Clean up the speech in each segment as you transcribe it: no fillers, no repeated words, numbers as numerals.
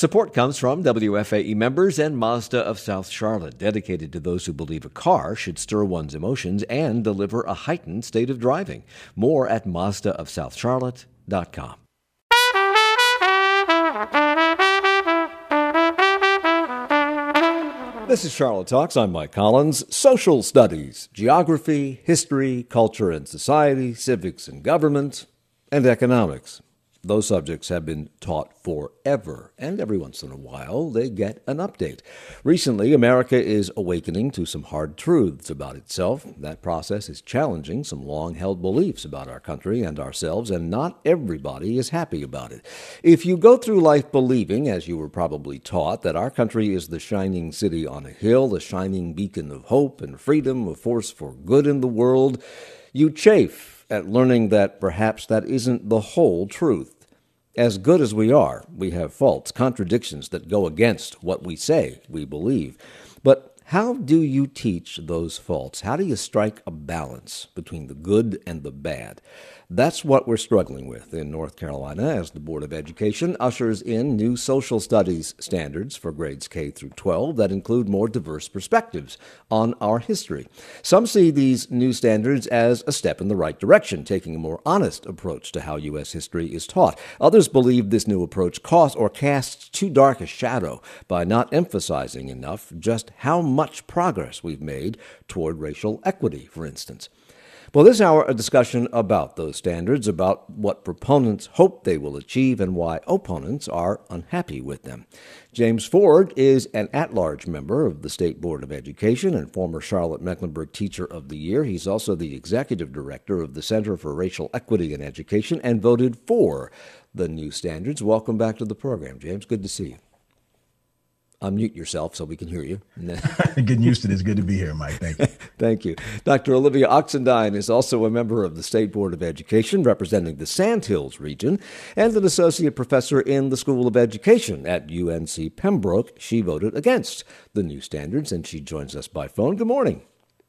Support comes from WFAE members and Mazda of South Charlotte, dedicated to those who believe a car should stir one's emotions and deliver a heightened state of driving. More at MazdaofSouthCharlotte.com. This is Charlotte Talks. I'm Mike Collins. Social studies, geography, history, culture and society, civics and government, and economics. Those subjects have been taught forever, and every once in a while they get an update. Recently, America is awakening to some hard truths about itself. That process is challenging some long-held beliefs about our country and ourselves, and not everybody is happy about it. If you go through life believing, as you were probably taught, that our country is the shining city on a hill, the shining beacon of hope and freedom, a force for good in the world, you chafe at learning that perhaps that isn't the whole truth. As good as we are, we have faults, contradictions that go against what we say we believe. But how do you teach those faults? How do you strike a balance between the good and the bad? That's what we're struggling with in North Carolina as the Board of Education ushers in new social studies standards for grades K through 12 that include more diverse perspectives on our history. Some see these new standards as a step in the right direction, taking a more honest approach to how U.S. history is taught. Others believe this new approach casts too dark a shadow by not emphasizing enough just how much progress we've made toward racial equity, for instance. Well, this hour, a discussion about those standards, about what proponents hope they will achieve and why opponents are unhappy with them. James Ford is an at-large member of the State Board of Education and former Charlotte-Mecklenburg Teacher of the Year. He's also the executive director of the Center for Racial Equity in Education and voted for the new standards. Welcome back to the program, James. Good to see you. Unmute yourself so we can hear you. Getting used to this. Good to be here, Mike. Thank you. Thank you. Dr. Olivia Oxendine is also a member of the State Board of Education, representing the Sandhills region, and an associate professor in the School of Education at UNC Pembroke. She voted against the new standards, and she joins us by phone. Good morning.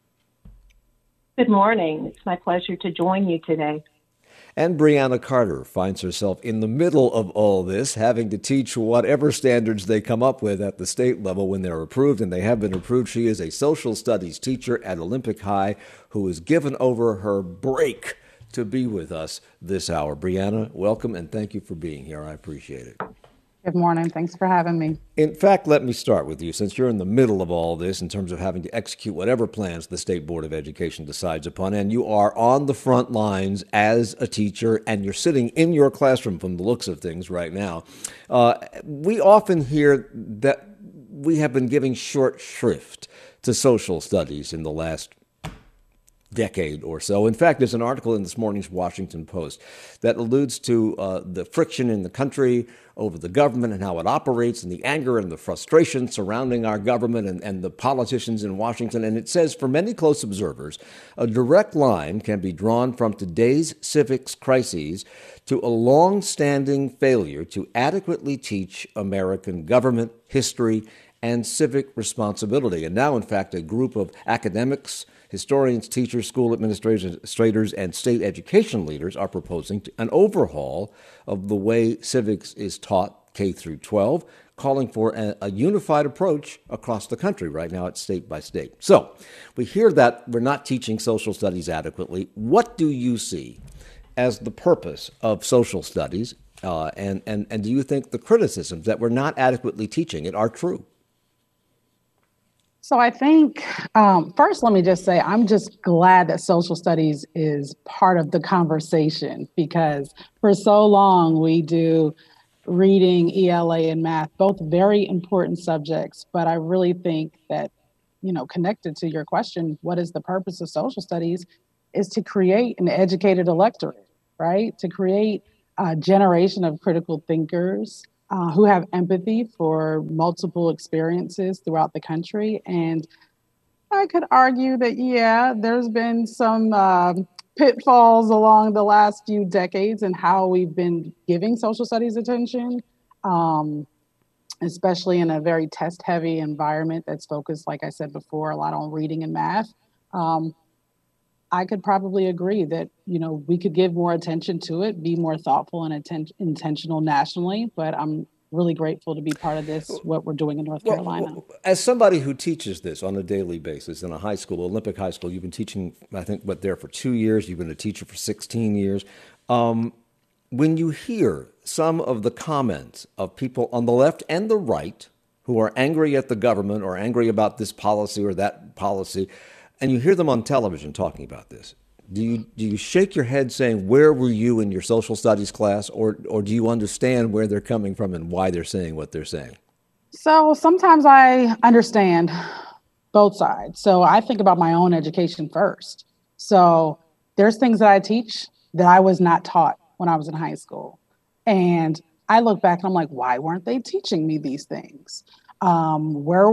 Good morning. It's my pleasure to join you today. And Brianna Carter finds herself in the middle of all this, having to teach whatever standards they come up with at the state level when they're approved, and they have been approved. She is a social studies teacher at Olympic High who has given over her break to be with us this hour. Brianna, welcome, and thank you for being here. I appreciate it. Good morning. Thanks for having me. In fact, let me start with you, since you're in the middle of all this in terms of having to execute whatever plans the State Board of Education decides upon, and you are on the front lines as a teacher, and you're sitting in your classroom from the looks of things right now. We often hear that we have been giving short shrift to social studies in the last decade or so. In fact, there's an article in this morning's Washington Post that alludes to the friction in the country over the government and how it operates, and the anger and the frustration surrounding our government and the politicians in Washington. And it says, for many close observers, a direct line can be drawn from today's civics crises to a long-standing failure to adequately teach American government, history, and civic responsibility. And now, in fact, a group of academics, historians, teachers, school administrators, and state education leaders are proposing an overhaul of the way civics is taught K through 12, calling for a unified approach across the country. Right now, it's state by state. So we hear that we're not teaching social studies adequately. What do you see as the purpose of social studies? And do you think the criticisms that we're not adequately teaching it are true? So I think, first, let me just say, I'm just glad that social studies is part of the conversation, because for so long we do reading, ELA, and math, both very important subjects. But I really think that, connected to your question, what is the purpose of social studies, is to create an educated electorate, right? To create a generation of critical thinkers who have empathy for multiple experiences throughout the country. And I could argue that, there's been some pitfalls along the last few decades in how we've been giving social studies attention, especially in a very test-heavy environment that's focused, like I said before, a lot on reading and math. I could probably agree that, we could give more attention to it, be more thoughtful and intentional nationally. But I'm, really grateful to be part of this, what we're doing in North Carolina. As somebody who teaches this on a daily basis in a high school, Olympic High School, you've been teaching, I think, there for 2 years. You've been a teacher for 16 years. When you hear some of the comments of people on the left and the right who are angry at the government or angry about this policy or that policy, and you hear them on television talking about this, do you shake your head saying, where were you in your social studies class, or do you understand where they're coming from and why they're saying what they're saying? So sometimes I understand both sides. So I think about my own education first. So there's things that I teach that I was not taught when I was in high school. And I look back and I'm like, why weren't they teaching me these things? Where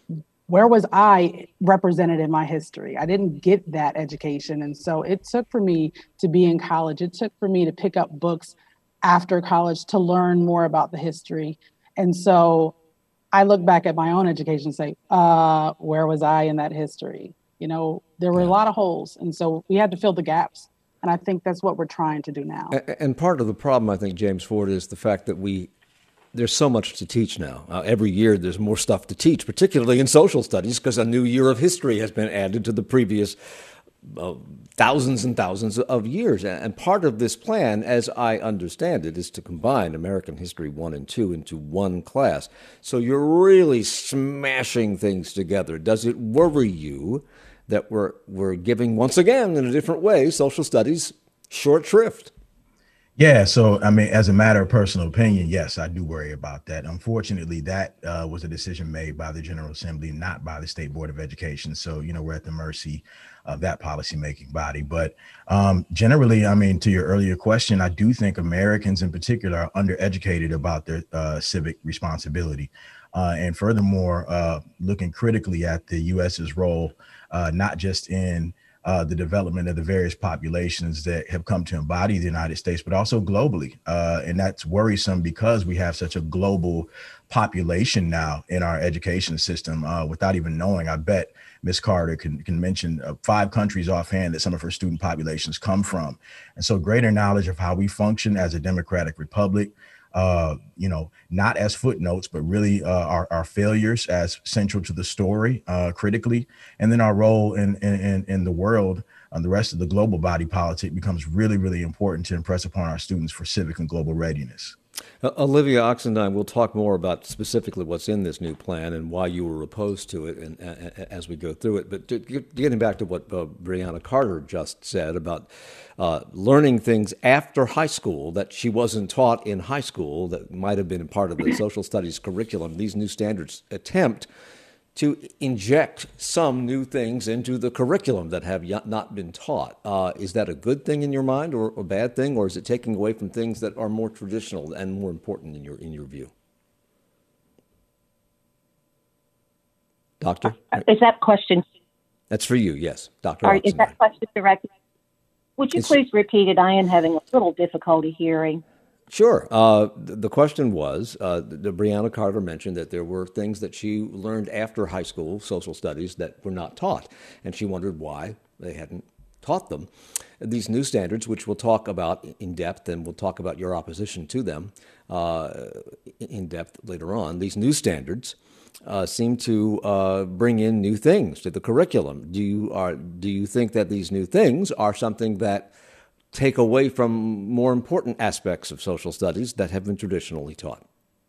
was I represented in my history? I didn't get that education. And so it took for me to be in college. It took for me to pick up books after college to learn more about the history. And so I look back at my own education and say, where was I in that history? You know, there were a lot of holes. And so we had to fill the gaps. And I think that's what we're trying to do now. And part of the problem, I think, James Ford, is the fact that there's so much to teach now. Every year there's more stuff to teach, particularly in social studies, because a new year of history has been added to the previous thousands and thousands of years. And part of this plan, as I understand it, is to combine American History 1 and 2 into one class. So you're really smashing things together. Does it worry you that we're giving, once again, in a different way, social studies short shrift? Yeah. So, I mean, as a matter of personal opinion, yes, I do worry about that. Unfortunately, that was a decision made by the General Assembly, not by the State Board of Education. So, you know, we're at the mercy of that policymaking body. But generally, I mean, to your earlier question, I do think Americans in particular are undereducated about their civic responsibility. And furthermore, looking critically at the U.S.'s role, not just in the development of the various populations that have come to embody the United States, but also globally. And that's worrisome because we have such a global population now in our education system. Without even knowing, I bet Ms. Carter can mention 5 countries offhand that some of her student populations come from. And so greater knowledge of how we function as a democratic republic, you know, not as footnotes, but really our failures as central to the story critically. And then our role in the world, the rest of the global body politic becomes really, really important to impress upon our students for civic and global readiness. Olivia Oxendine, we'll talk more about specifically what's in this new plan and why you were opposed to it and as we go through it. But getting back to what Breonna Carter just said about learning things after high school that she wasn't taught in high school that might have been part of the social studies curriculum, these new standards attempt to inject some new things into the curriculum that have not been taught. Is that a good thing in your mind or a bad thing, or is it taking away from things that are more traditional and more important in your view? Doctor? Is that question? That's for you, yes. Dr. Or is that question directed? Would you please repeat it? I am having a little difficulty hearing. Sure. The question was, Breonna Carter mentioned that there were things that she learned after high school, social studies, that were not taught. And she wondered why they hadn't taught them. These new standards, which we'll talk about in depth, and we'll talk about your opposition to them in depth later on, these new standards seem to bring in new things to the curriculum. Do you think that these new things are something that take away from more important aspects of social studies that have been traditionally taught?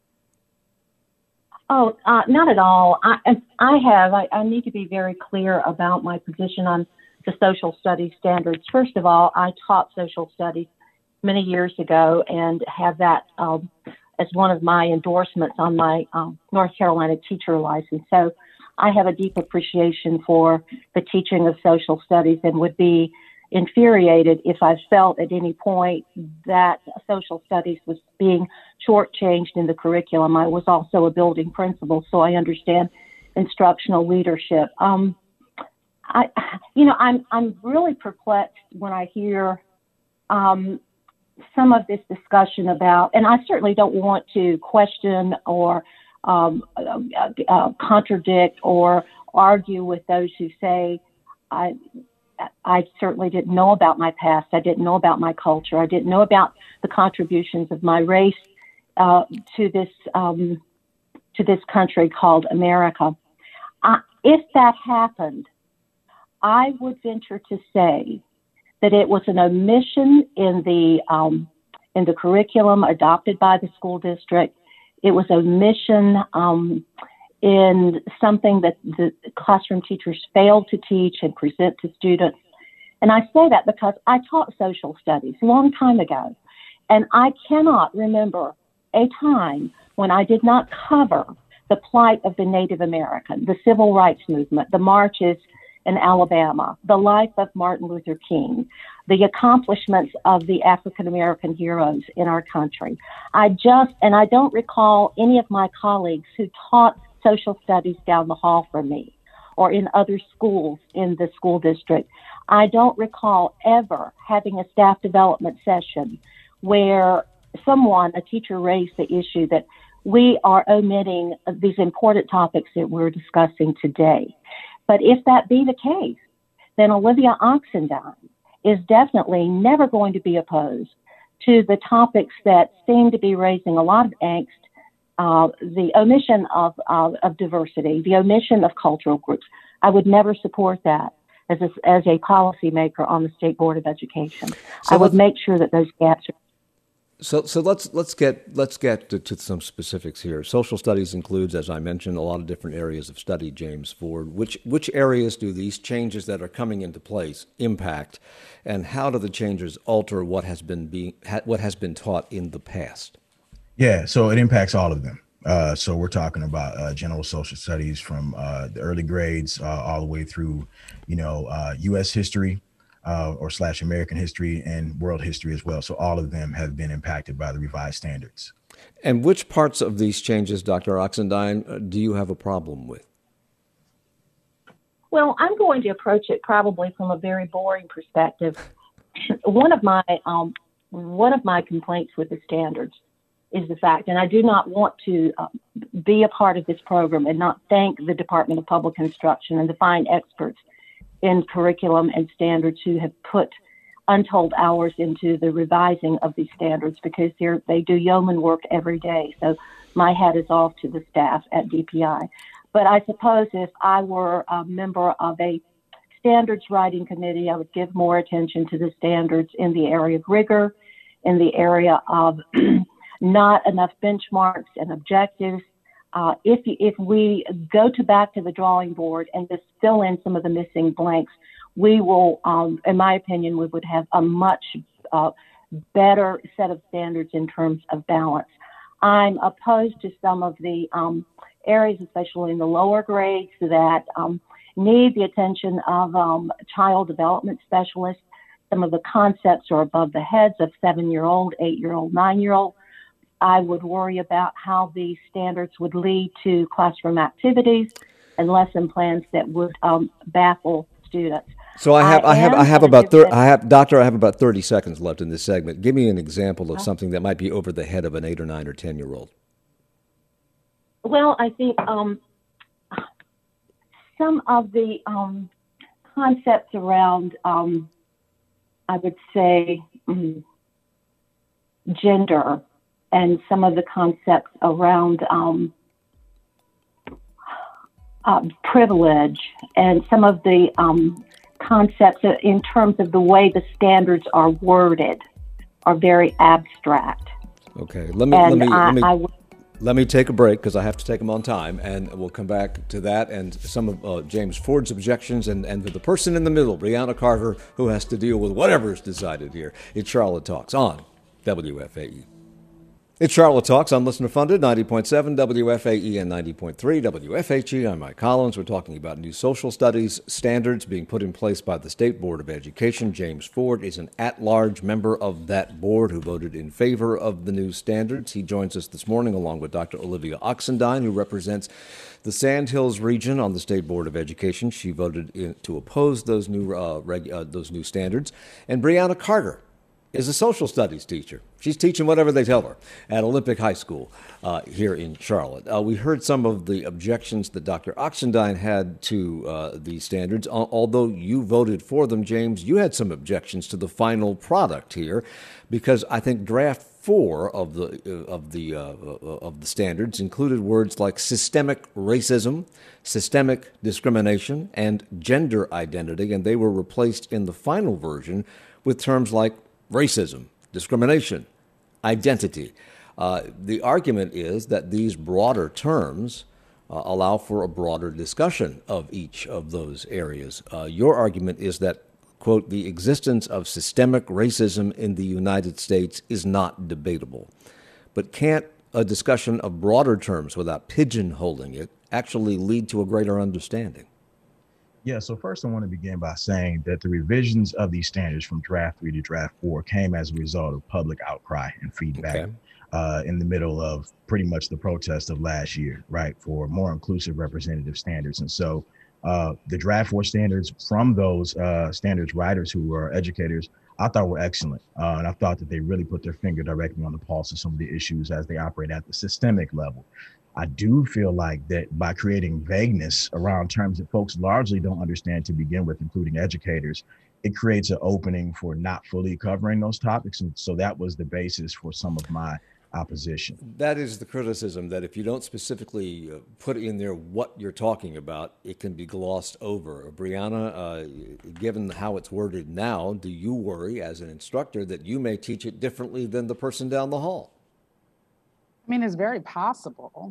Oh, not at all. I need to be very clear about my position on the social studies standards. First of all, I taught social studies many years ago and have that as one of my endorsements on my North Carolina teacher license. So I have a deep appreciation for the teaching of social studies and would be infuriated if I felt at any point that social studies was being shortchanged in the curriculum. I was also a building principal, so I understand instructional leadership. I'm really perplexed when I hear some of this discussion about, and I certainly don't want to question or contradict or argue with those who say, I certainly didn't know about my past. I didn't know about my culture. I didn't know about the contributions of my race to this country called America. If that happened, I would venture to say that it was an omission in the curriculum adopted by the school district. It was omission in something that the classroom teachers failed to teach and present to students. And I say that because I taught social studies a long time ago, and I cannot remember a time when I did not cover the plight of the Native American, the civil rights movement, the marches in Alabama, the life of Martin Luther King, the accomplishments of the African American heroes in our country. I don't recall any of my colleagues who taught social studies down the hall from me or in other schools in the school district. I don't recall ever having a staff development session where a teacher raised the issue that we are omitting these important topics that we're discussing today. But if that be the case, then Olivia Oxendine is definitely never going to be opposed to the topics that seem to be raising a lot of angst, the omission of diversity, the omission of cultural groups. I would never support that as a policymaker on the State Board of Education. I would make sure that those gaps are. So let's get to some specifics here. Social studies includes, as I mentioned, a lot of different areas of study, James Ford. Which areas do these changes that are coming into place impact, and how do the changes alter what has been taught in the past? Yeah, so it impacts all of them. So we're talking about general social studies from the early grades all the way through, U.S. history. Or / American history and world history as well. So all of them have been impacted by the revised standards. And which parts of these changes, Dr. Oxendine, do you have a problem with? Well, I'm going to approach it probably from a very boring perspective. One of my complaints with the standards is the fact, and I do not want to be a part of this program and not thank the Department of Public Instruction and the fine experts in curriculum and standards who have put untold hours into the revising of these standards, because they do yeoman work every day. So my hat is off to the staff at DPI. But I suppose if I were a member of a standards writing committee, I would give more attention to the standards in the area of rigor, in the area of not enough benchmarks and objectives. If we go back to the drawing board and just fill in some of the missing blanks, we will, in my opinion, we would have a much better set of standards in terms of balance. I'm opposed to some of the areas, especially in the lower grades, that need the attention of child development specialists. Some of the concepts are above the heads of 7-year-old, 8-year-old, 9-year-old. I would worry about how these standards would lead to classroom activities and lesson plans that would baffle students. So I have about 30 seconds left in this segment. Give me an example of something that might be over the head of an 8 or 9 or 10-year-old. Well, I think some of the concepts around, I would say, gender, and some of the concepts around privilege, and some of the concepts in terms of the way the standards are worded are very abstract. Okay, let me take a break because I have to take them on time, and we'll come back to that and some of James Ford's objections and the person in the middle, Brianna Carter, who has to deal with whatever is decided here. It's Charlotte Talks on WFAE. It's Charlotte Talks on Listener Funded, 90.7 WFAE and 90.3 WFHE. I'm Mike Collins. We're talking about new social studies standards being put in place by the State Board of Education. James Ford is an at-large member of that board who voted in favor of the new standards. He joins us this morning along with Dr. Olivia Oxendine, who represents the Sandhills region on the State Board of Education. She voted to oppose those new standards. And Brianna Carter, is a social studies teacher. She's teaching whatever they tell her at Olympic High School here in Charlotte. We heard some of the objections that Dr. Oxendine had to these standards. Although you voted for them, James, you had some objections to the final product here, because I think draft 4 of the standards included words like systemic racism, systemic discrimination, and gender identity, and they were replaced in the final version with terms like racism, discrimination, identity. The argument is that these broader terms allow for a broader discussion of each of those areas. Your argument is that, quote, the existence of systemic racism in the United States is not debatable. But can't a discussion of broader terms without pigeonholing it actually lead to a greater understanding? Yeah, so first I want to begin by saying that the revisions of these standards from draft 3 to draft 4 came as a result of public outcry and feedback in the middle of pretty much the protest of last year, right, for more inclusive representative standards. And so the draft 4 standards from those standards writers who were educators, I thought were excellent. And I thought that they really put their finger directly on the pulse of some of the issues as they operate at the systemic level. I do feel like that by creating vagueness around terms that folks largely don't understand to begin with, including educators, it creates an opening for not fully covering those topics. And so that was the basis for some of my opposition. That is the criticism, that if you don't specifically put in there what you're talking about, it can be glossed over. Brianna, given how it's worded now, do you worry as an instructor that you may teach it differently than the person down the hall? I mean, it's very possible.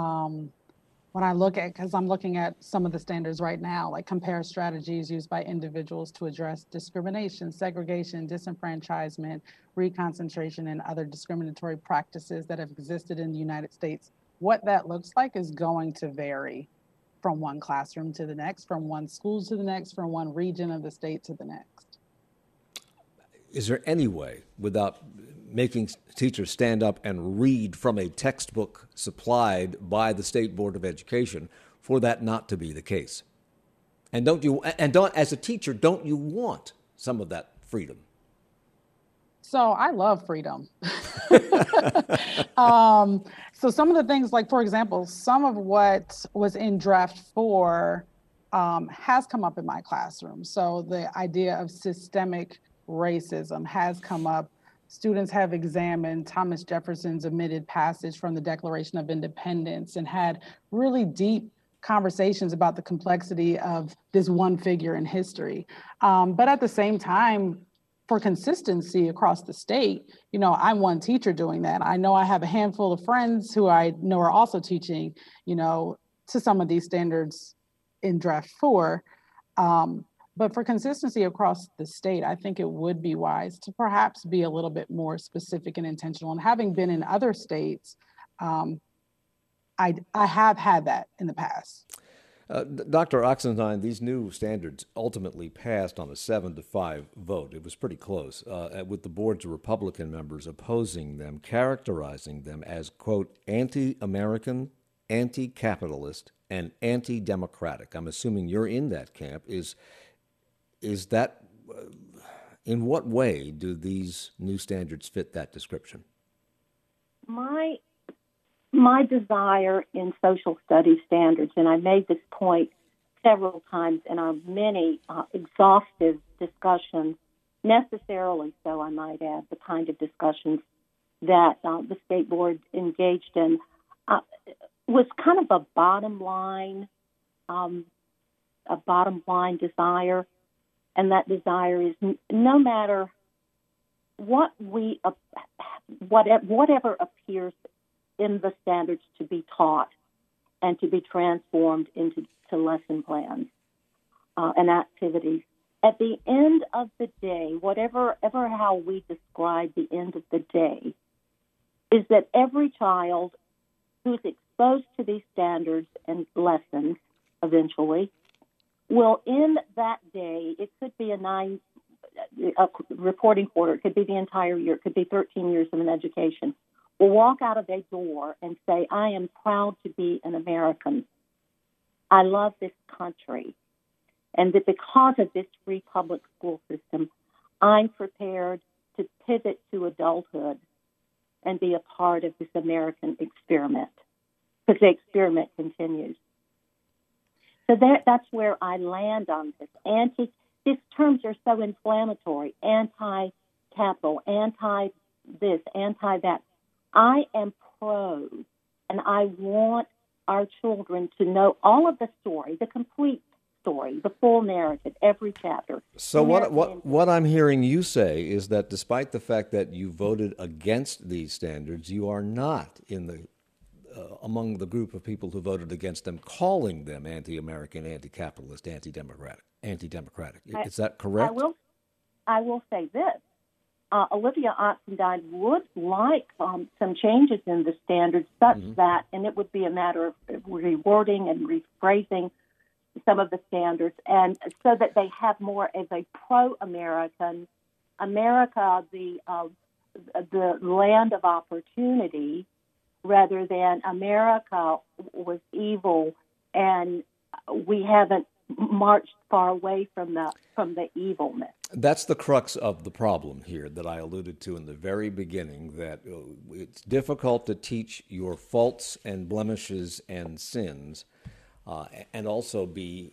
When I look at, because I'm looking at some of the standards right now, like compare strategies used by individuals to address discrimination, segregation, disenfranchisement, reconcentration, and other discriminatory practices that have existed in the United States. What that looks like is going to vary from one classroom to the next, from one school to the next, from one region of the state to the next. Is there any way, without making teachers stand up and read from a textbook supplied by the State Board of Education, for that not to be the case? And don't, as a teacher, don't you want some of that freedom? So I love freedom. So some of the things, like, for example, some of what was in draft 4 has come up in my classroom. So the idea of systemic racism has come up. Students have examined Thomas Jefferson's omitted passage from the Declaration of Independence and had really deep conversations about the complexity of this one figure in history. But at the same time, for consistency across the state, you know, I'm one teacher doing that. I know I have a handful of friends who I know are also teaching, you know, to some of these standards in draft 4. But for consistency across the state, I think it would be wise to perhaps be a little bit more specific and intentional. And having been in other states, I have had that in the past. Dr. Oxendine, these new standards ultimately passed on a 7-5 vote. It was pretty close, with the board's Republican members opposing them, characterizing them as, quote, anti-American, anti-capitalist, and anti-democratic. I'm assuming you're in that camp. Is that, in what way do these new standards fit that description? My desire in social studies standards, and I made this point several times in our many exhaustive discussions, necessarily so, I might add, the kind of discussions that the state board engaged in, was kind of a bottom line desire. And that desire is no matter what whatever appears in the standards to be taught and to be transformed into lesson plans and activities. At the end of the day, how we describe the end of the day, is that every child who's exposed to these standards and lessons eventually will end that day. It could be a reporting quarter. It could be the entire year. It could be 13 years of an education. Will walk out of a door and say, I am proud to be an American. I love this country. And that because of this free public school system, I'm prepared to pivot to adulthood and be a part of this American experiment, because the experiment continues. So that's where I land on this. These terms are so inflammatory: anti-capital, anti-this, anti-that. I am pro, and I want our children to know all of the story, the complete story, the full narrative, every chapter. So what I'm hearing you say is that despite the fact that you voted against these standards, you are not in the among the group of people who voted against them, calling them anti-American, anti-capitalist, anti-democratic. Is that correct? I will say this. Olivia Oxendine would like some changes in the standards such that, and it would be a matter of rewording and rephrasing some of the standards, and so that they have more as a pro-American America, the land of opportunity, rather than America was evil and we haven't marched far away from the evilness. That's the crux of the problem here that I alluded to in the very beginning, that it's difficult to teach your faults and blemishes and sins and also be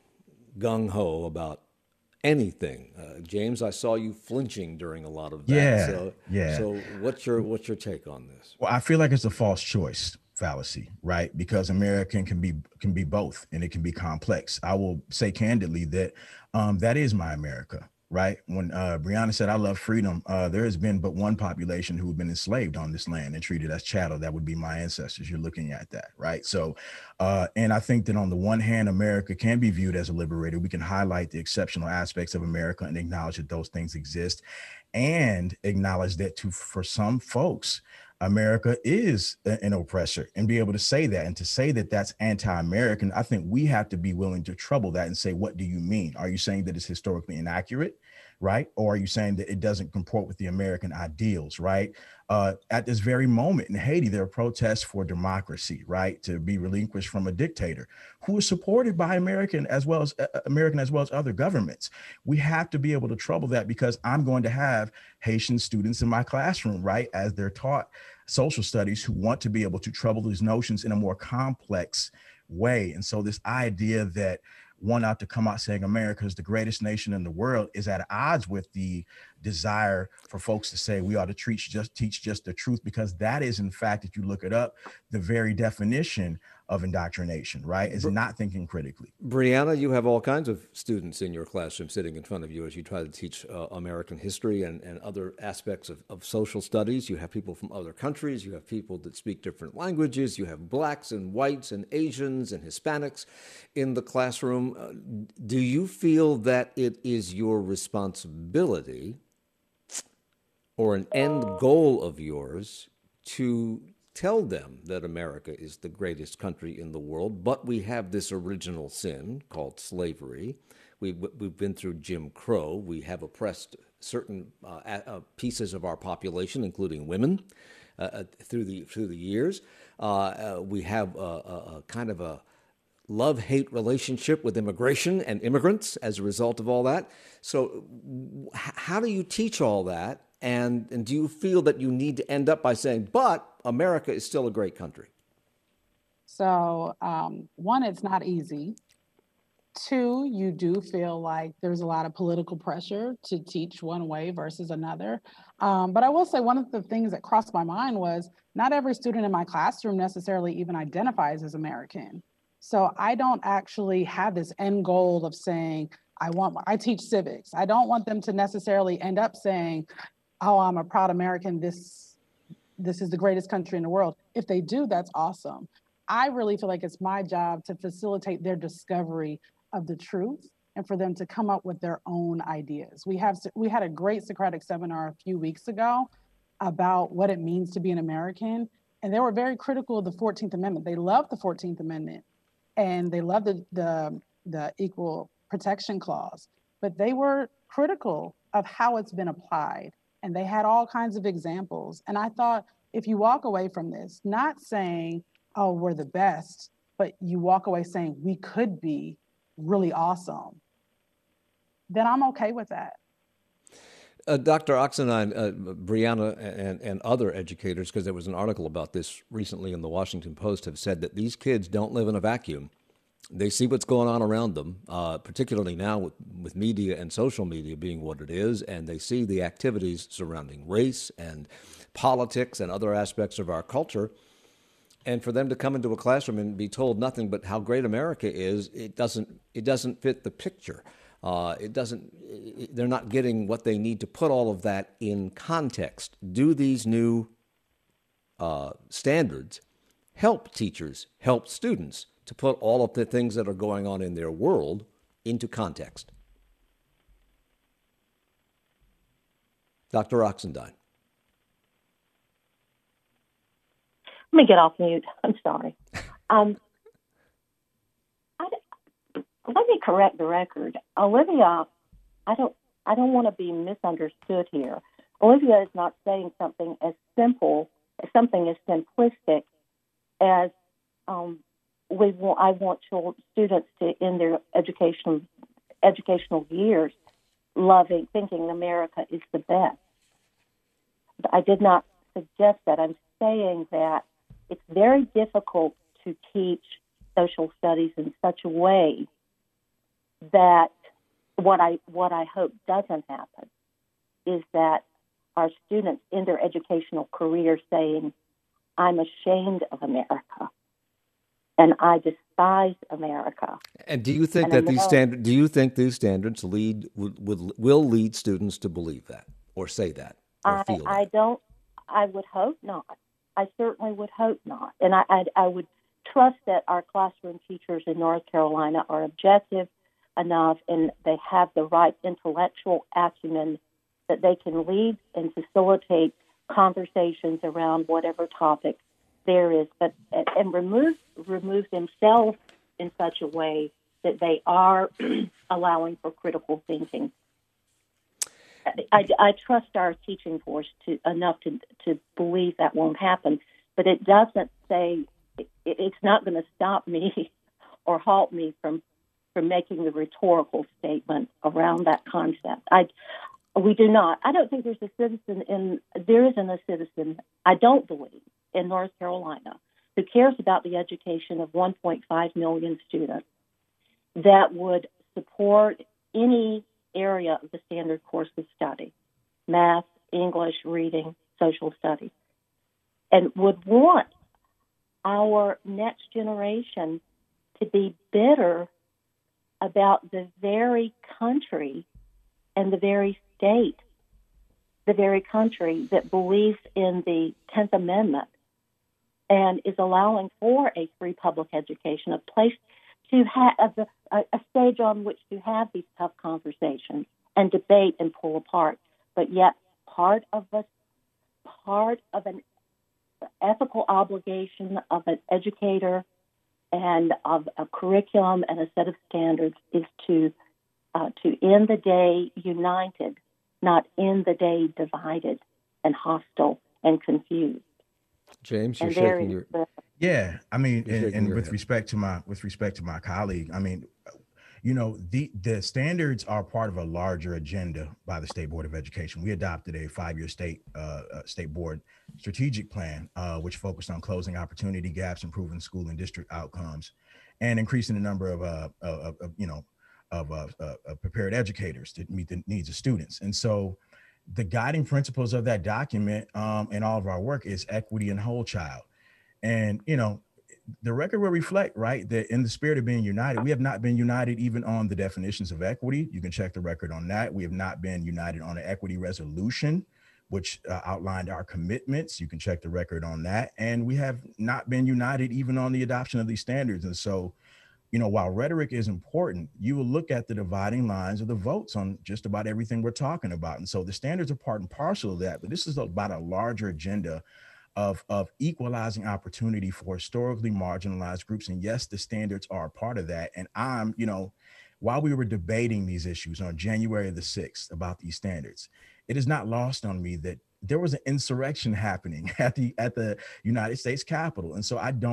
gung-ho about anything. James, I saw you flinching during a lot of that. So what's your take on this? Well, I feel like it's a false choice fallacy, right? Because American can be both, and it can be complex. I will say candidly that that is my America, right? When Brianna said, I love freedom, there has been but one population who have been enslaved on this land and treated as chattel. That would be my ancestors. You're looking at that, right? So, and I think that on the one hand, America can be viewed as a liberator. We can highlight the exceptional aspects of America and acknowledge that those things exist, and acknowledge that for some folks, America is an oppressor, and be able to say that, and to say that that's anti-American. I think we have to be willing to trouble that and say, what do you mean? Are you saying that it's historically inaccurate, right? Or are you saying that it doesn't comport with the American ideals, right? At this very moment in Haiti, there are protests for democracy, right? To be relinquished from a dictator who is supported by American as well as other governments. We have to be able to trouble that, because I'm going to have Haitian students in my classroom, right? As they're taught social studies, who want to be able to trouble these notions in a more complex way. And so this idea that one out to come out saying America is the greatest nation in the world is at odds with the desire for folks to say we ought to teach just the truth, because that is, in fact, if you look it up, the very definition of indoctrination, right? Is not thinking critically. Brianna, you have all kinds of students in your classroom sitting in front of you as you try to teach American history and other aspects of social studies. You have people from other countries. You have people that speak different languages. You have blacks and whites and Asians and Hispanics in the classroom. Do you feel that it is your responsibility or an end goal of yours to tell them that America is the greatest country in the world, but we have this original sin called slavery? We've been through Jim Crow. We have oppressed certain pieces of our population, including women, through the years. We have a kind of a love-hate relationship with immigration and immigrants as a result of all that. So how do you teach all that? And do you feel that you need to end up by saying, but America is still a great country? So, one, it's not easy. Two, you do feel like there's a lot of political pressure to teach one way versus another. But I will say one of the things that crossed my mind was not every student in my classroom necessarily even identifies as American. So I don't actually have this end goal of saying, I teach civics. I don't want them to necessarily end up saying, oh, I'm a proud American. This is the greatest country in the world. If they do, that's awesome. I really feel like it's my job to facilitate their discovery of the truth and for them to come up with their own ideas. We had a great Socratic seminar a few weeks ago about what it means to be an American. And they were very critical of the 14th Amendment. They loved the 14th Amendment and they loved the Equal Protection Clause, but they were critical of how it's been applied. And they had all kinds of examples. And I thought, if you walk away from this, not saying, oh, we're the best, but you walk away saying we could be really awesome, then I'm okay with that. Dr. Oxendine, Brianna, and other educators, because there was an article about this recently in the Washington Post, have said that these kids don't live in a vacuum. They see what's going on around them, particularly now with media and social media being what it is, and they see the activities surrounding race and politics and other aspects of our culture. And for them to come into a classroom and be told nothing but how great America is, it doesn't fit the picture. They're not getting what they need to put all of that in context. Do these new standards help teachers, help students to put all of the things that are going on in their world into context? Dr. Oxendine. Let me get off mute. I'm sorry. Let me correct the record. Olivia, I don't want to be misunderstood here. Olivia is not saying something as simple, something as simplistic as I want students to end their educational years thinking America is the best. I did not suggest that. I'm saying that it's very difficult to teach social studies in such a way that what I hope doesn't happen is that our students end their educational career saying, I'm ashamed of America and I despise America. And do you think that these standards will lead students to believe that or say that or feel that? I would hope not. I certainly would hope not. And I would trust that our classroom teachers in North Carolina are objective enough and they have the right intellectual acumen that they can lead and facilitate conversations around whatever topic there is, and remove themselves in such a way that they are allowing for critical thinking. I trust our teaching force enough to believe that won't happen, but it doesn't say it's not going to stop me or halt me from making the rhetorical statement around that concept. We do not. I don't think there isn't a citizen, I don't believe, in North Carolina who cares about the education of 1.5 million students that would support any area of the standard course of study, math, English, reading, social studies, and would want our next generation to be bitter about the very country and the very state, the very country that believes in the 10th Amendment and is allowing for a free public education, a place to have a stage on which to have these tough conversations and debate and pull apart, but yet part of an ethical obligation of an educator and of a curriculum and a set of standards is to end the day united, not end the day divided and hostile and confused. James, you're shaking your yeah. I mean, and with head. respect to my colleague, I mean, you know, the standards are part of a larger agenda by the State Board of Education. We adopted a 5-year state board strategic plan, which focused on closing opportunity gaps, improving school and district outcomes, and increasing the number of prepared educators to meet the needs of students. And so the guiding principles of that document and all of our work is equity and whole child. And, you know, the record will reflect, right, that in the spirit of being united, we have not been united even on the definitions of equity. You can check the record on that. We have not been united on an equity resolution, which outlined our commitments. You can check the record on that. And we have not been united even on the adoption of these standards. And so, you know, while rhetoric is important, you will look at the dividing lines of the votes on just about everything we're talking about. And so the standards are part and parcel of that, but this is about a larger agenda of equalizing opportunity for historically marginalized groups. And yes, the standards are a part of that. And I'm, you know, while we were debating these issues on January the 6th about these standards, it is not lost on me that there was an insurrection happening at the United States Capitol. And so I don't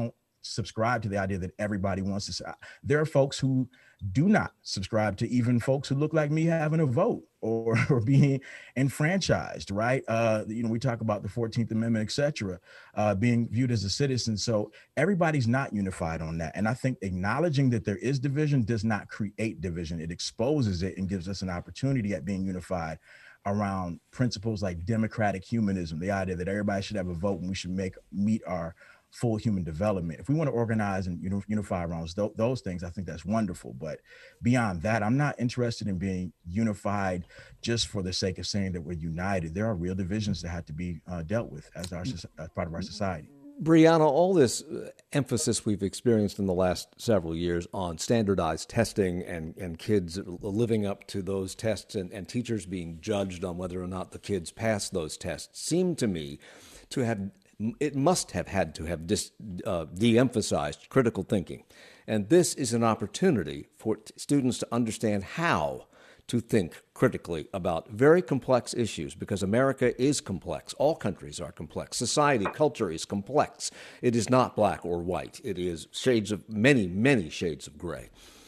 subscribe to the idea that everybody wants to. There are folks who do not subscribe to even folks who look like me having a vote or being enfranchised, right? We talk about the 14th Amendment, et cetera, being viewed as a citizen. So everybody's not unified on that. And I think acknowledging that there is division does not create division. It exposes it and gives us an opportunity at being unified around principles like democratic humanism, the idea that everybody should have a vote and we should meet our full human development. If we want to organize and unify around those things, I think that's wonderful. But beyond that, I'm not interested in being unified just for the sake of saying that we're united. There are real divisions that have to be dealt with as part of our society. Brianna, all this emphasis we've experienced in the last several years on standardized testing and kids living up to those tests and teachers being judged on whether or not the kids pass those tests seemed to me to have it must have had to have de-emphasized critical thinking. And this is an opportunity for students to understand how to think critically about very complex issues, because America is complex. All countries are complex. Society, culture is complex. It is not black or white. It is shades of many, many shades of gray.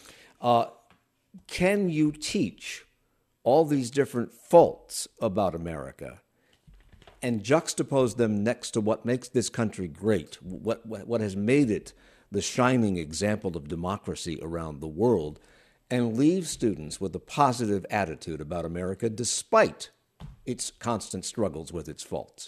Can you teach all these different faults about America and juxtapose them next to what makes this country great, what has made it the shining example of democracy around the world, and leave students with a positive attitude about America despite its constant struggles with its faults?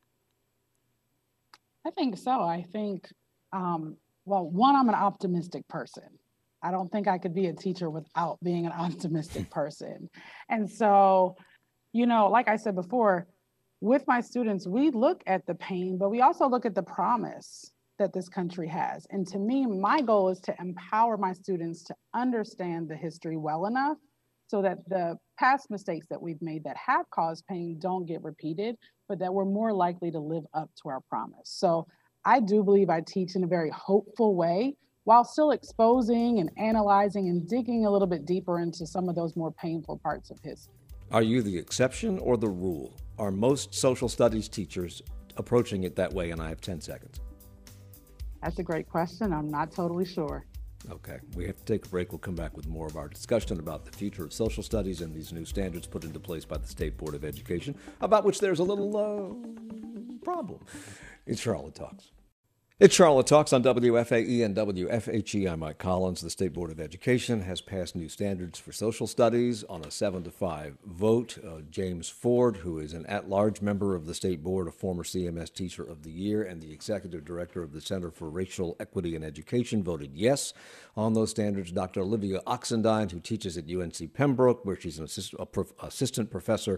I think so. I think, one, I'm an optimistic person. I don't think I could be a teacher without being an optimistic person. And so, like I said before, with my students, we look at the pain, but we also look at the promise that this country has. And to me, my goal is to empower my students to understand the history well enough so that the past mistakes that we've made that have caused pain don't get repeated, but that we're more likely to live up to our promise. So I do believe I teach in a very hopeful way while still exposing and analyzing and digging a little bit deeper into some of those more painful parts of history. Are you the exception or the rule? Are most social studies teachers approaching it that way? And I have 10 seconds. That's a great question. I'm not totally sure. Okay, we have to take a break. We'll come back with more of our discussion about the future of social studies and these new standards put into place by the State Board of Education, about which there's a little problem. It's Charlotte Talks. It's Charlotte Talks on WFAE and WFHE. I'm Mike Collins. The State Board of Education has passed new standards for social studies on a 7-5 vote. James Ford, who is an at-large member of the State Board, a former CMS Teacher of the Year, and the Executive Director of the Center for Racial Equity in Education, voted yes on those standards. Dr. Olivia Oxendine, who teaches at UNC Pembroke, where she's an associate professor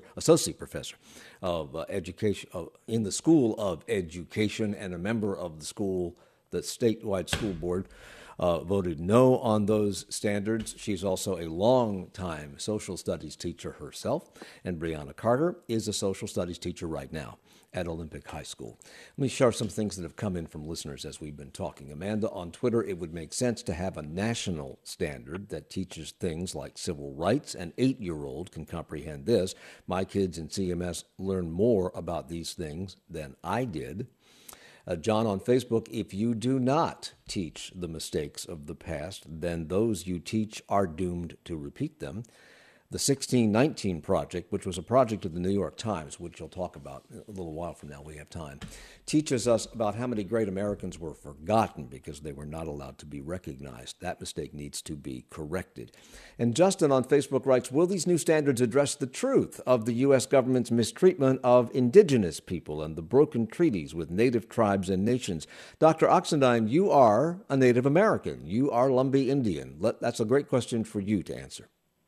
of education in the School of Education and a member of the statewide school board, voted no on those standards. She's also a long-time social studies teacher herself, and Brianna Carter is a social studies teacher right now at Olympic High School. Let me share some things that have come in from listeners as we've been talking. Amanda, on Twitter, it would make sense to have a national standard that teaches things like civil rights. An 8-year-old can comprehend this. My kids in CMS learn more about these things than I did. John on Facebook, if you do not teach the mistakes of the past, then those you teach are doomed to repeat them. The 1619 Project, which was a project of the New York Times, which you'll talk about a little while from now, we have time, teaches us about how many great Americans were forgotten because they were not allowed to be recognized. That mistake needs to be corrected. And Justin on Facebook writes, will these new standards address the truth of the U.S. government's mistreatment of indigenous people and the broken treaties with native tribes and nations? Dr. Oxendine, you are a Native American. You are Lumbee Indian. That's a great question for you to answer.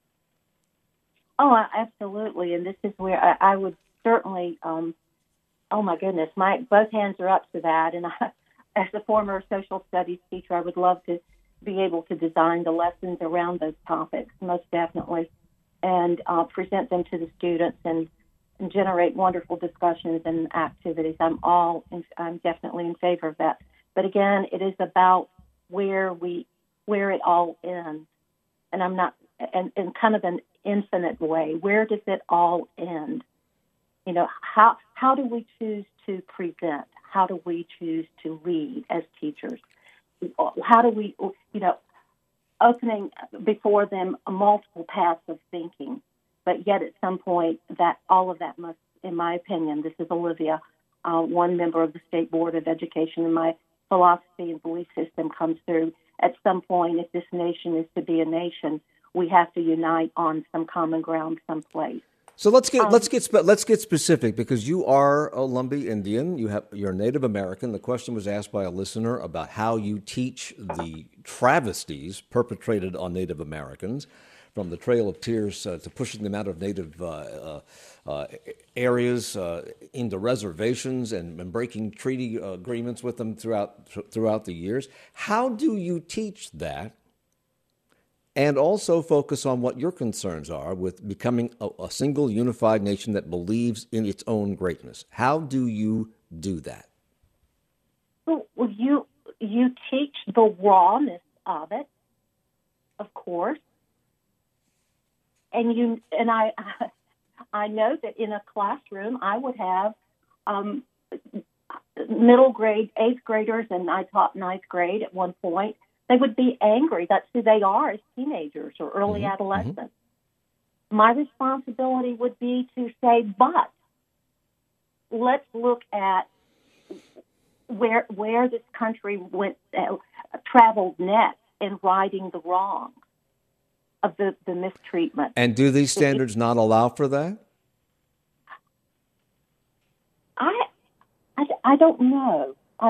Oh, absolutely. And this is where I would certainly, oh my goodness, both hands are up to that. And as a former social studies teacher, I would love to be able to design the lessons around those topics, most definitely, and present them to the students and generate wonderful discussions and activities. I'm definitely in favor of that. But again, it is about where it all ends. And I'm not, and kind of an infinite way. Where does it all end? How do we choose to present? How do we choose to lead as teachers? how do we, opening before them multiple paths of thinking, but yet at some point that all of that must, in my opinion, this is Olivia, one member of the State Board of Education, and my philosophy and belief system comes through. At some point, if this nation is to be a nation, we have to unite on some common ground someplace. So let's get specific, because you are a Lumbee Indian. You're Native American. The question was asked by a listener about how you teach the travesties perpetrated on Native Americans, from the Trail of Tears to pushing them out of Native areas into reservations and breaking treaty agreements with them throughout the years. How do you teach that? And also focus on what your concerns are with becoming a single unified nation that believes in its own greatness. How do you do that? Well, you teach the rawness of it, of course, and I know that in a classroom I would have middle grade, 8th graders, and I taught 9th grade at one point. They would be angry. That's who they are as teenagers or early adolescents. Mm-hmm. My responsibility would be to say, but let's look at where this country traveled next in righting the wrong of the mistreatment. And do these standards not allow for that? I don't know.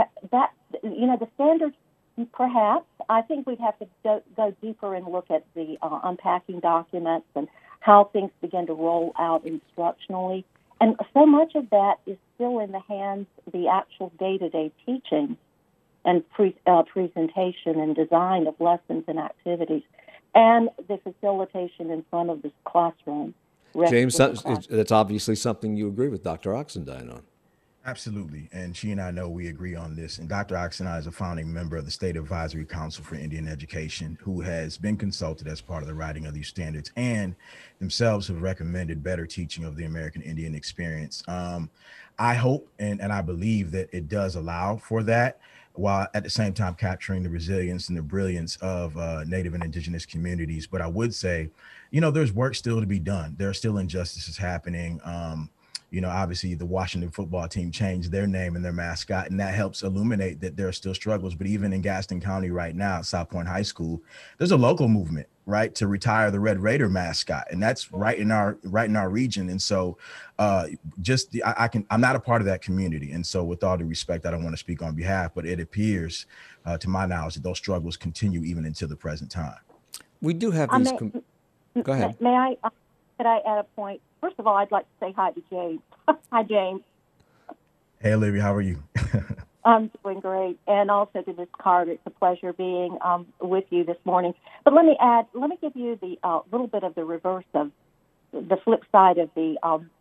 The standards. Perhaps. I think we'd have to go deeper and look at the unpacking documents and how things begin to roll out instructionally. And so much of that is still in the hands of the actual day-to-day teaching and presentation and design of lessons and activities, and the facilitation in front of the classroom. James, that's obviously something you agree with Dr. Oxendine on. Absolutely. And she and I know we agree on this. And Dr. Oxendine is a founding member of the State Advisory Council for Indian Education, who has been consulted as part of the writing of these standards and themselves have recommended better teaching of the American Indian experience. I hope and I believe that it does allow for that, while at the same time capturing the resilience and the brilliance of Native and Indigenous communities. But I would say, there's work still to be done. There are still injustices happening. Obviously the Washington football team changed their name and their mascot, and that helps illuminate that there are still struggles. But even in Gaston County right now, South Point High School, there's a local movement, right, to retire the Red Raider mascot, and that's right in our region. And so, I'm not a part of that community, and so with all due respect, I don't want to speak on behalf, but it appears, to my knowledge, that those struggles continue even into the present time. We do have these. Go ahead. Could I add a point? First of all, I'd like to say hi to James. Hi, James. Hey, Olivia, how are you? I'm doing great. And also to Ms. Carter, it's a pleasure being with you this morning. But let me give you the little bit of the reverse of the flip side of the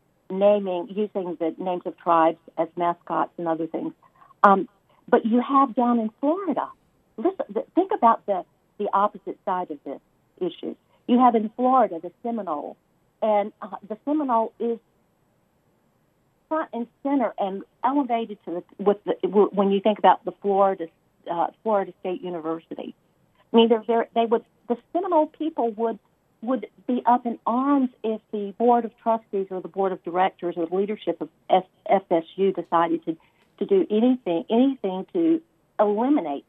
using the names of tribes as mascots and other things. But you have down in Florida, think about the opposite side of this issue. You have in Florida the Seminole. And the Seminole is front and center and elevated to when you think about the Florida State University. I mean, the Seminole people would be up in arms if the Board of Trustees or the Board of Directors or the leadership of FSU decided to do anything to eliminate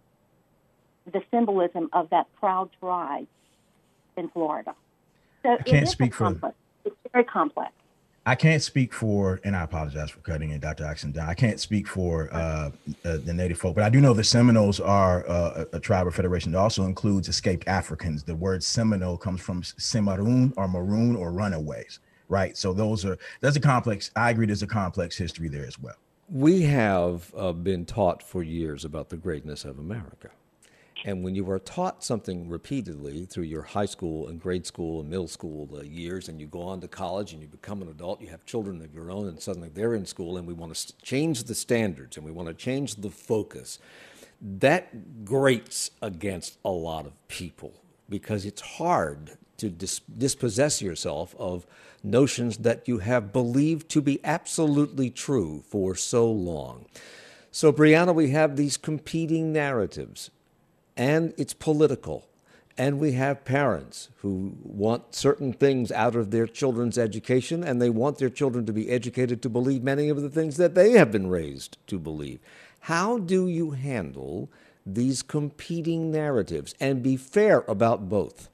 the symbolism of that proud tribe in Florida. So I can't speak for. It's very complex. I can't speak for, and I apologize for cutting in, Dr. Oxendine. I can't speak for the Native folk, but I do know the Seminoles are a tribe or federation that also includes escaped Africans. The word Seminole comes from Cimarron or maroon or runaways, right? So there's a complex. I agree, there's a complex history there as well. We have been taught for years about the greatness of America. And when you are taught something repeatedly through your high school and grade school and middle school years, and you go on to college and you become an adult, you have children of your own, and suddenly they're in school, and we want to change the standards and we want to change the focus, that grates against a lot of people because it's hard to dispossess yourself of notions that you have believed to be absolutely true for so long. So, Brianna, we have these competing narratives, and it's political. And we have parents who want certain things out of their children's education, and they want their children to be educated to believe many of the things that they have been raised to believe. How do you handle these competing narratives and be fair about both?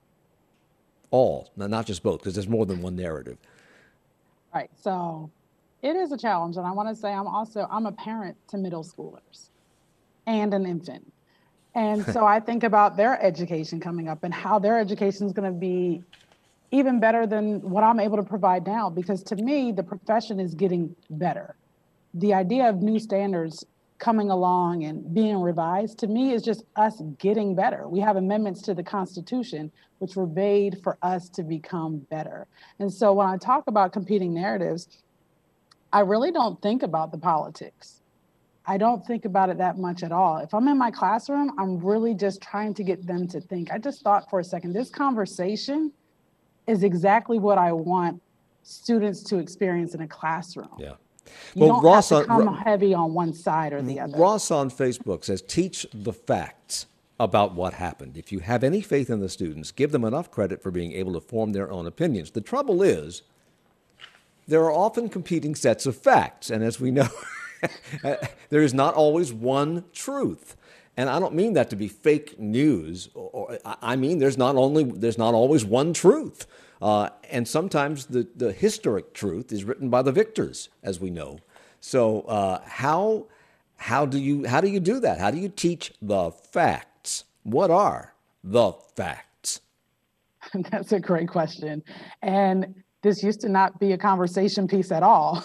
All, not just both, because there's more than one narrative. Right. So it is a challenge. And I want to say I'm a parent to middle schoolers and an infant. And so I think about their education coming up and how their education is going to be even better than what I'm able to provide now, because to me, the profession is getting better. The idea of new standards coming along and being revised, to me, is just us getting better. We have amendments to the Constitution, which were made for us to become better. And so when I talk about competing narratives, I really don't think about the politics. I don't think about it that much at all. If I'm in my classroom, I'm really just trying to get them to think. I just thought for a second, this conversation is exactly what I want students to experience in a classroom. Yeah. You don't have to come heavy on one side or the other. Ross on Facebook says, teach the facts about what happened. If you have any faith in the students, give them enough credit for being able to form their own opinions. The trouble is, there are often competing sets of facts. And as we know, there is not always one truth. And I don't mean that to be fake news. I mean there's not always one truth. And sometimes the historic truth is written by the victors, as we know. So how do you do that? How do you teach the facts? What are the facts? That's a great question. And this used to not be a conversation piece at all.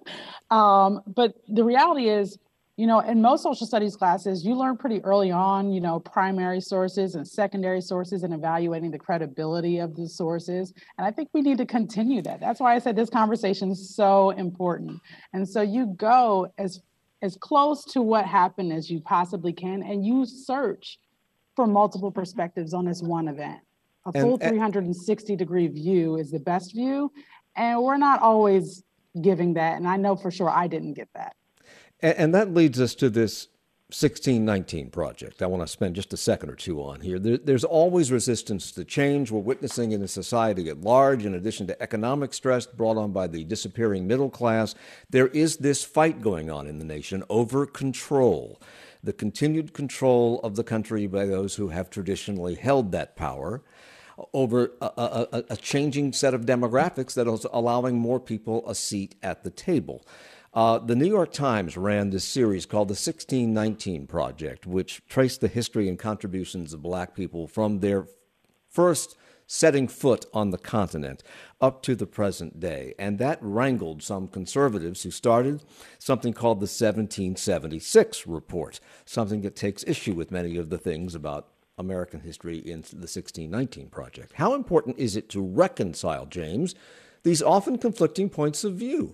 But the reality is, in most social studies classes, you learn pretty early on, primary sources and secondary sources and evaluating the credibility of the sources. And I think we need to continue that. That's why I said this conversation is so important. And so you go as close to what happened as you possibly can, and you search for multiple perspectives on this one event. A full 360-degree view is the best view, and we're not always giving that. And I know for sure I didn't get that. And that leads us to this 1619 project I want to spend just a second or two on here. There's always resistance to change. We're witnessing in a society at large, in addition to economic stress brought on by the disappearing middle class, there is this fight going on in the nation over control, the continued control of the country by those who have traditionally held that power, over a changing set of demographics that is allowing more people a seat at the table. The New York Times ran this series called the 1619 Project, which traced the history and contributions of Black people from their first setting foot on the continent up to the present day. And that wrangled some conservatives who started something called the 1776 Report, something that takes issue with many of the things about American history in the 1619 Project. How important is it to reconcile, James, these often conflicting points of view?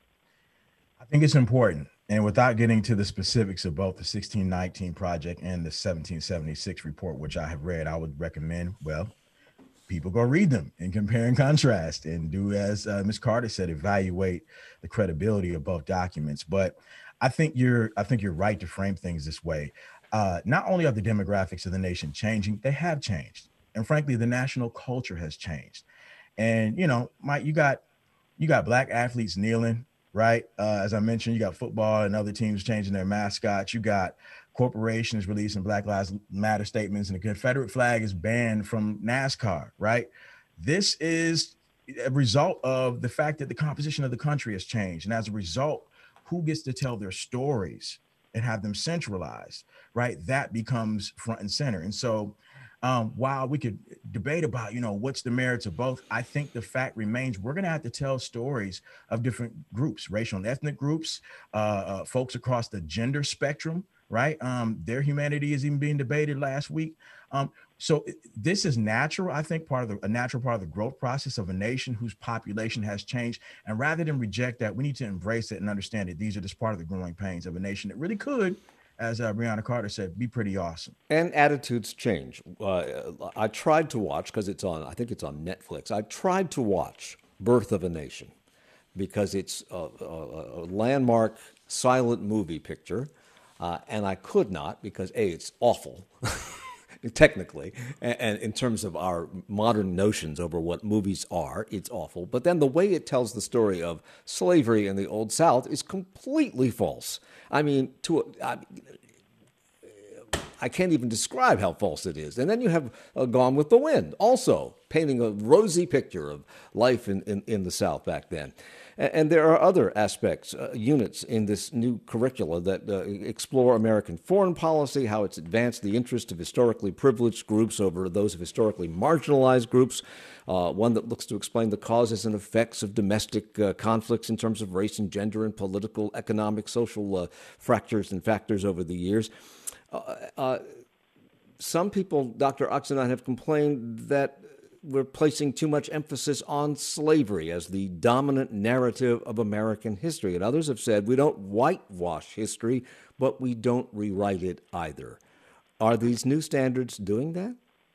I think it's important. And without getting to the specifics of both the 1619 Project and the 1776 Report, which I have read, I would recommend, people go read them and compare and contrast and do, as Ms. Carter said, evaluate the credibility of both documents. But I think you're right to frame things this way. Not only are the demographics of the nation changing, they have changed. And frankly, the national culture has changed. And, Mike, you got Black athletes kneeling, right? As I mentioned, you got football and other teams changing their mascots. You got corporations releasing Black Lives Matter statements, and the Confederate flag is banned from NASCAR, right? This is a result of the fact that the composition of the country has changed. And as a result, who gets to tell their stories and have them centralized, right? That becomes front and center. And so while we could debate about, what's the merits of both, I think the fact remains we're going to have to tell stories of different groups, racial and ethnic groups, folks across the gender spectrum, right? Their humanity is even being debated last week. So this is natural, I think, a natural part of the growth process of a nation whose population has changed. And rather than reject that, we need to embrace it and understand that these are just part of the growing pains of a nation that really could, as Brianna Carter said, be pretty awesome. And attitudes change. I tried to watch, because I think it's on Netflix. I tried to watch Birth of a Nation because it's a landmark silent movie picture, and I could not because, A, it's awful. Technically, and in terms of our modern notions over what movies are, it's awful. But then the way it tells the story of slavery in the Old South is completely false. I mean, I can't even describe how false it is. And then you have Gone with the Wind, also painting a rosy picture of life in the South back then. And there are other aspects, units in this new curricula that explore American foreign policy, how it's advanced the interest of historically privileged groups over those of historically marginalized groups, one that looks to explain the causes and effects of domestic conflicts in terms of race and gender and political, economic, social fractures and factors over the years. Some people, Dr. Oxendine, have complained that we're placing too much emphasis on slavery as the dominant narrative of American history. And others have said we don't whitewash history, but we don't rewrite it either. Are these new standards doing that?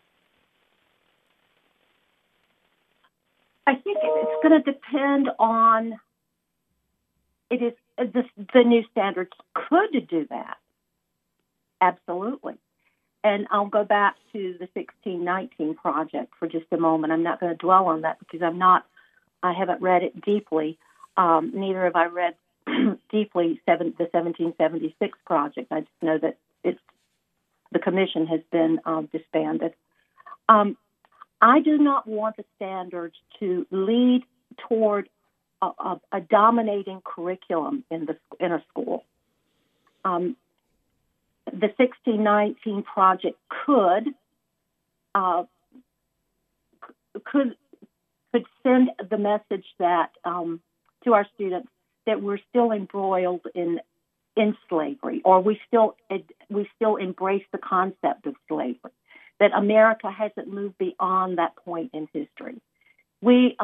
I think it's going to depend on, the new standards could do that. Absolutely. And I'll go back to the 1619 project for just a moment. I'm not going to dwell on that because I haven't read it deeply. Neither have I read deeply the 1776 project. I just know that the commission has been disbanded. I do not want the standards to lead toward a dominating curriculum in a school. The 1619 project could send the message that to our students that we're still embroiled in slavery, or we still embrace the concept of slavery, that America hasn't moved beyond that point in history. We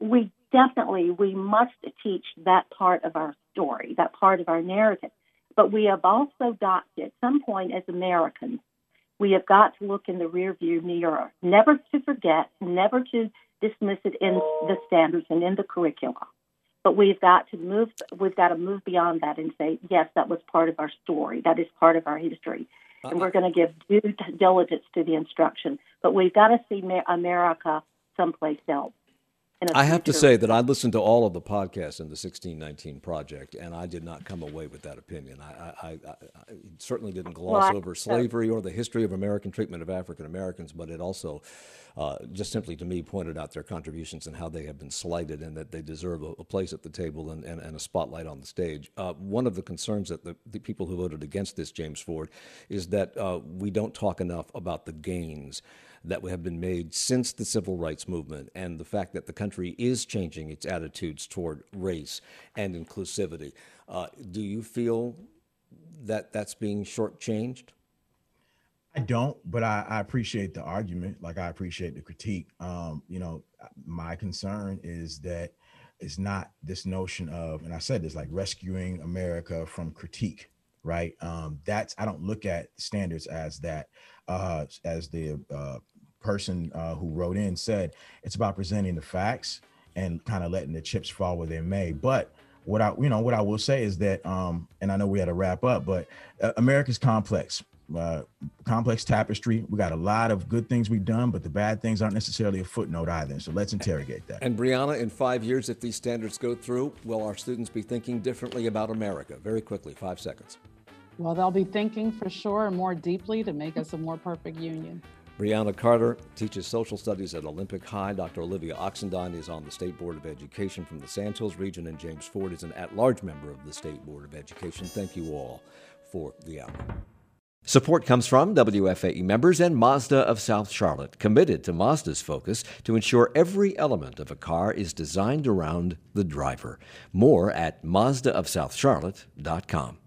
must teach that part of our story, that part of our narrative. But we have also got to, at some point as Americans, we have got to look in the rearview mirror, never to forget, never to dismiss it in the standards and in the curricula. But we've got to move beyond that and say, yes, that was part of our story. That is part of our history. And we're going to give due diligence to the instruction. But we've got to see America someplace else. I have to say that I listened to all of the podcasts in the 1619 project, and I did not come away with that opinion. I certainly didn't gloss over slavery or the history of American treatment of African Americans, but it also just simply to me pointed out their contributions and how they have been slighted and that they deserve a place at the table and a spotlight on the stage. One of the concerns that the people who voted against this, James Ford, is that we don't talk enough about the gains that have been made since the civil rights movement and the fact that the country is changing its attitudes toward race and inclusivity. Do you feel that that's being shortchanged? I don't, but I appreciate the argument. Like, I appreciate the critique. My concern is that it's not this notion of, and I said this, like rescuing America from critique, right? I don't look at standards as that, as the person who wrote in said, it's about presenting the facts and kind of letting the chips fall where they may. But what I will say is that, and I know we had to wrap up, but America's complex tapestry. We got a lot of good things we've done, but the bad things aren't necessarily a footnote either. So let's interrogate that. And Brianna, in 5 years, if these standards go through, will our students be thinking differently about America? Very quickly, 5 seconds. Well, they'll be thinking for sure more deeply to make us a more perfect union. Brianna Carter teaches social studies at Olympic High. Dr. Olivia Oxendine is on the State Board of Education from the Sand Hills region, and James Ford is an at-large member of the State Board of Education. Thank you all for the hour. Support comes from WFAE members and Mazda of South Charlotte, committed to Mazda's focus to ensure every element of a car is designed around the driver. More at MazdaofSouthCharlotte.com.